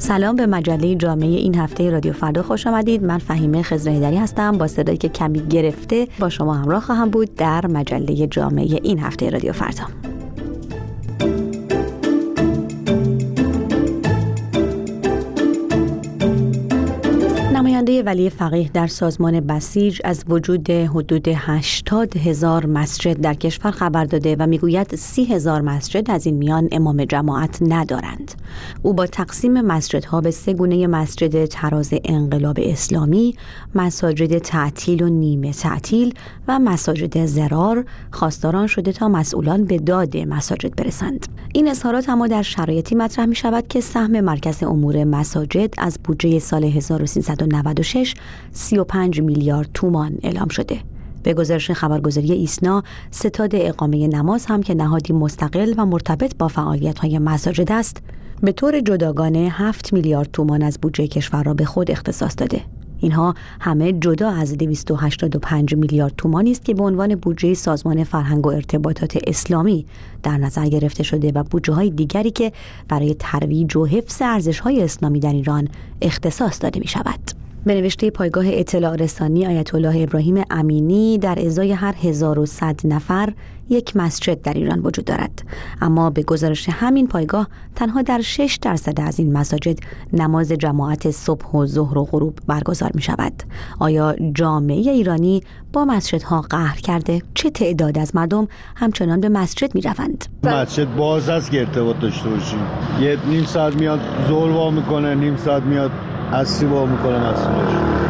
سلام، به مجله جامعه این هفته رادیو فردا خوش آمدید. من فهیمه خضرهیدری هستم. با صدایی که کمی گرفته با شما همراه خواهم بود در مجله جامعه این هفته رادیو فردا. نماینده ولی فقیه در سازمان بسیج از وجود حدود 80,000 مسجد در کشور خبر داده و میگوید 30,000 مسجد از این میان امام جماعت ندارند. او با تقسیم مسجدها به 3 گونه مسجد تراز انقلاب اسلامی، مساجد تعطیل و نیمه تعطیل و مساجد ضرار خواستاران شده تا مسئولان به داد مساجد برسند. این اظهارات اما در شرایطی مطرح می شود که سهم مرکز امور مساجد از بودجه سال 1396 35 میلیارد تومان اعلام شده. به گزارش خبرگزاری ایسنا، ستاد اقامه نماز هم که نهادی مستقل و مرتبط با فعالیت‌های مساجد است، به طور جداگانه 7 میلیارد تومان از بودجه کشور را به خود اختصاص داده. اینها همه جدا از 285 میلیارد تومانی است که به عنوان بودجه سازمان فرهنگ و ارتباطات اسلامی در نظر گرفته شده و بودجه‌های دیگری که برای ترویج و حفظ ارزش‌های اسلامی در ایران اختصاص داده می‌شود. به نوشته پایگاه اطلاع رسانی آیت الله ابراهیم امینی، در ازای هر 1100 نفر یک مسجد در ایران وجود دارد، اما به گزارش همین پایگاه تنها در 6% از این مساجد نماز جماعت صبح و ظهر و غروب برگزار می شود. آیا جامعه ایرانی با مسجدها قهر کرده؟ چه تعداد از مردم همچنان به مسجد می روند؟ مسجد باز است که ارتباط داشته باشیم. یه نیم ساعت میاد ظهر وا میکنه، نیم ساعت میاد عصری وا میکنه مسجدش.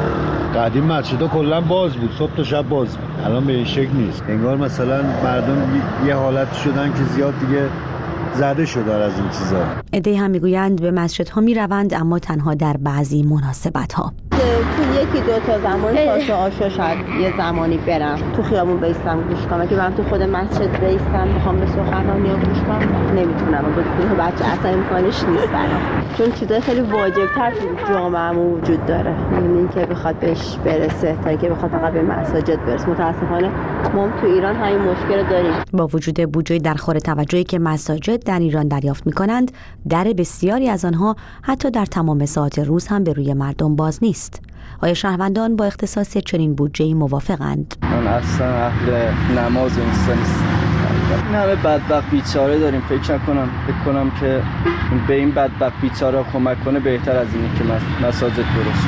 قدیم مسجدها کلا باز بود، صبح تا شب باز بود. الان به این شکل نیست. انگار مثلا مردم یه حالت شدن که زیاد دیگه زده شده از این چیزا. عده‌ای هم میگویند به مسجدها میروند، اما تنها در بعضی مناسبت‌ها. تو یکی دو تا زمان واسه عاشا شاید یه زمانی برم تو خیابون بیستم گوش کنم، که برم تو خود مسجد بیستم بخوام به سخنرانی گوش کنم نمیتونم، بدون بچه اصلا امکانش نیست برام، چون چیزای خیلی واجب‌تر تو جامعه‌مون وجود داره، یعنی که بخواد بهش برسه تا اینکه بخواد فقط به مساجد برسه. متاسفانه ما تو ایران همین مشکل داریم. با وجود بودجه درخور توجهی که مساجد در ایران دریافت می‌کنند، در بسیاری از آنها حتی در تمام ساعات روز هم به روی مردم باز نیست. آیا شهروندان با اختصاص چنین بودجه‌ای موافقند؟ من اصلا اهل نماز و این نیستم. این همه بدبخت بیچاره داریم، فکر کنم که به این بدبخت بیچاره کمک کنه بهتر از اینه که مساجد درست.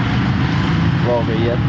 واقعیت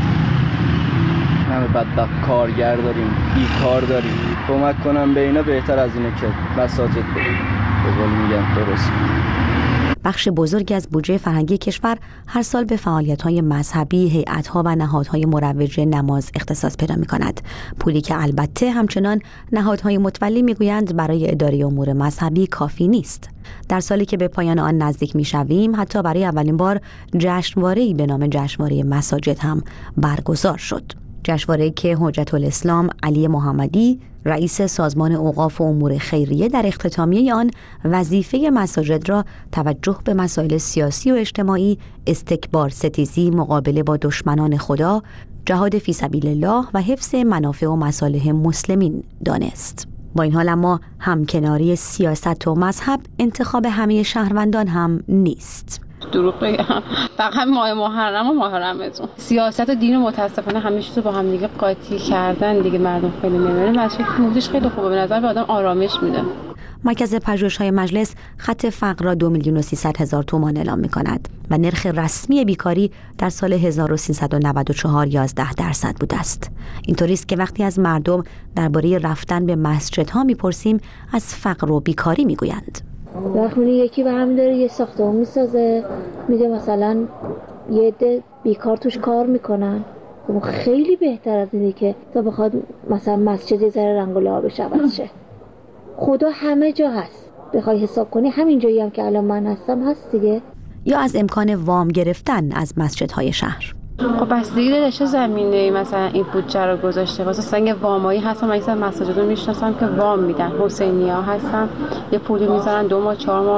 همه بدبخت کارگر داریم، بیکار داریم، کمک کنم به اینا بهتر از اینه که مساجد به قول میگن درست. بخش بزرگی از بودجه فرهنگی کشور هر سال به فعالیت‌های مذهبی، هیئت‌ها و نهادهای مروج نماز اختصاص پیدا می‌کند. پولی که البته همچنان نهادهای متولی می‌گویند برای اداره امور مذهبی کافی نیست. در سالی که به پایان آن نزدیک می‌شویم، حتی برای اولین بار جشنواره‌ای به نام جشنواره مساجد هم برگزار شد. جشنواره‌ای که حجت الاسلام علی محمدی، رئیس سازمان اوقاف و امور خیریه، در اختتامیه آن وظیفه مساجد را توجه به مسائل سیاسی و اجتماعی، استکبار ستیزی، مقابله با دشمنان خدا، جهاد فی سبیل الله و حفظ منافع و مصالح مسلمین دانست. با این حال اما همکناری سیاست و مذهب انتخاب همه شهروندان هم نیست. دروغ بگم فقط ماه محرم و ماه رمضان سیاست و دین و متاسفانه همه چیزو با هم دیگه قاطی کردن دیگه. مردم خیلی نمیره مسجد موضوعش خیلی خوبه، به نظر به آدم آرامش میده. مرکز پژوهش‌های مجلس خط فقر را 2,300,000 تومان اعلام می‌کند و نرخ رسمی بیکاری در سال 1394 11% بوده است. اینطوری است که وقتی از مردم درباره رفتن به مسجدها می‌پرسیم، از فقر و بیکاری می‌گویند. وقتی یکی برمی داره یه ساختمان میسازه، میگه مثلا یه عده بیکار توش کار میکنن، خیلی بهتر از اینه که تا بخواد مثلا مسجد یه ذره رنگ و لعابش عوض شه. خدا همه جا هست، بخوای حساب کنی همین جایی هم که الان من هستم هست دیگه. یا از امکان وام گرفتن از مسجدهای شهر. خب بستگی داره چه زمینه‌ای مثلا این بودجه رو گذاشته. واسه سنگ وامایی هستن، مثلا مساجد رو میشناسم که وام میدن، حسینی‌ها هستن یه پولی میذارن 2 ماه 4 ماه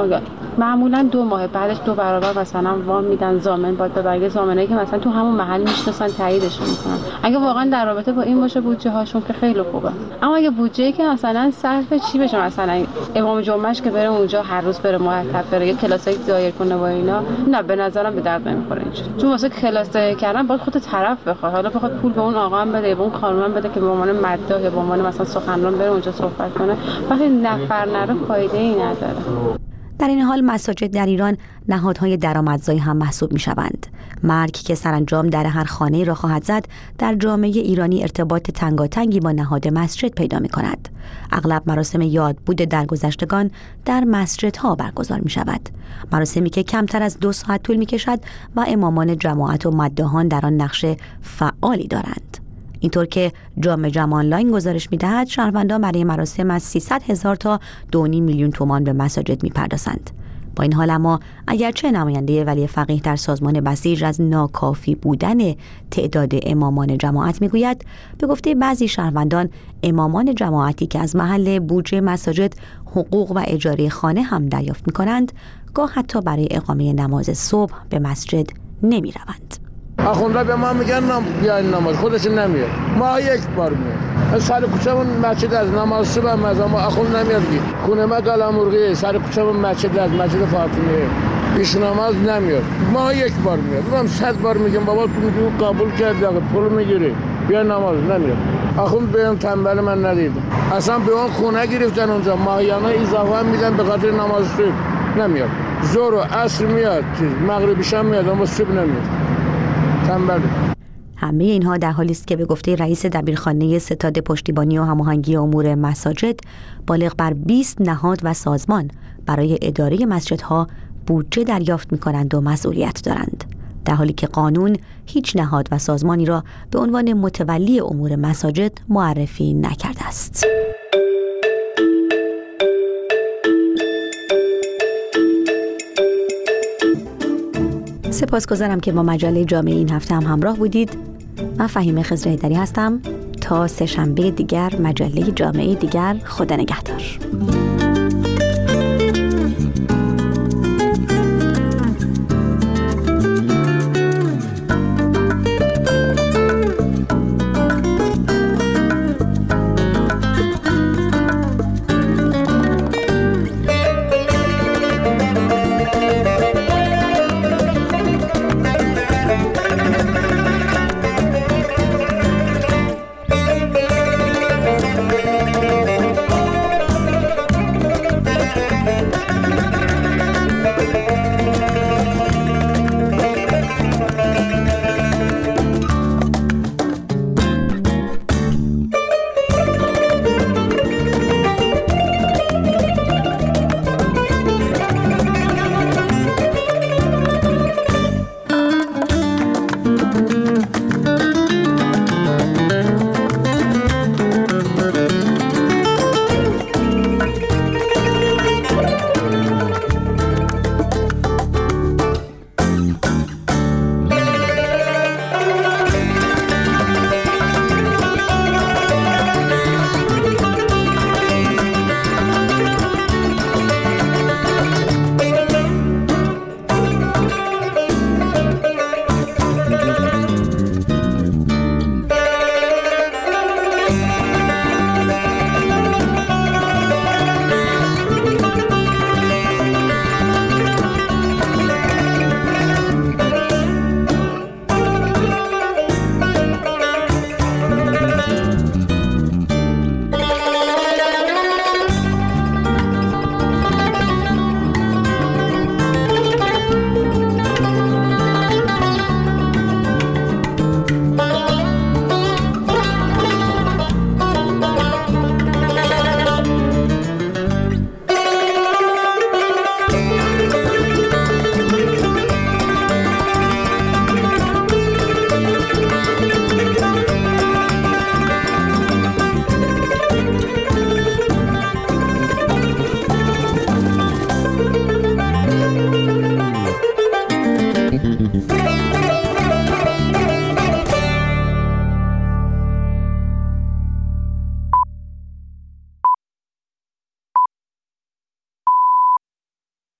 معمولا 2 ماه بعدش 2 برابر مثلا وام میدن، ضامن باید ببره، ضامنایی که مثلا تو همون محل میشناسن تاییدشون میکنن. اگه واقعا در رابطه با این باشه بودجه هاشون که خیلی خوبه. اما اگه بودجه‌ای که مثلا صرف چی بشه، مثلا امام جمعهش که بره اونجا هر روز بره مرتب بره یه کلاسای دایر کنه با اینا، نه به نظرم به درد نمیخوره اینجوری. چون واسه کلاس دایر کردن باید خود طرف بخواد، حالا بخواد پول به اون آقا هم بده، به اون کارمند بده که به عنوان مداح یا به عنوان مثلا سخنران بره اونجا صحبت کنه، وقتی نفر نره فایده ای نداره. در این حال مساجد در ایران نهادهای درآمدزایی هم محسوب می‌شوند. مرگ که سرانجام در هر خانه را خواهد زد، در جامعه ایرانی ارتباط تنگاتنگی با نهاد مسجد پیدا می‌کند. اغلب مراسم یادبود درگذشتگان در مسجدها برگزار می‌شود. مراسمی که کمتر از 2 ساعت طول می‌کشد و امامان جماعت و مداحان در آن نقش فعالی دارند. اینطور که جامع آنلاین گزارش می‌دهد شهروندان برای مراسم از 300,000 تا 2.5 میلیون تومان به مساجد می‌پردازند. با این حال اما اگرچه نماینده ولی فقیه در سازمان بسیج از ناکافی بودن تعداد امامان جماعت میگوید، به گفته بعضی شهروندان امامان جماعتی که از محل بودجه مساجد حقوق و اجاره خانه هم دریافت می‌کنند، گاه حتی برای اقامه نماز صبح به مسجد نمی‌روند. آخونده به ما میگن بیاین نماز، خودشون نمیاد. ما 1 بار میاد. سر کوچه‌مون مسجد از نماز صبح از ما آخوند نمیاد. خونه ما قلمرغی سر کوچه‌مون مسجد از مسجد فاطمیه. پیش نماز نمیاد. ما 1 بار میاد. من 100 بار میگم بابا تو میگی قبول کردی، پول میگیری. بیا نماز نمیاد. آخوند به اون تنبل من ندیدم. اصلا به اون خونه گرفتن اونجا ماهیانه اضافه میدن به خاطر نماز صبح. نمیاد. ظهر و عصر میاد، مغرب شام میاد اما صبح نمیاد. همه اینها در حالی است که به گفته رئیس دبیرخانه ستاد پشتیبانی و هماهنگی امور مساجد، بالغ بر 20 نهاد و سازمان برای اداره مسجدها بودجه دریافت می‌کنند و مسئولیت دارند، در حالی که قانون هیچ نهاد و سازمانی را به عنوان متولی امور مساجد معرفی نکرده است. سپاسگزارم که با مجله جامعه این هفته هم همراه بودید. من فهیمه خضرحیدری هستم. تا 3 شنبه دیگر مجله جامعه دیگر، خدا نگهدار.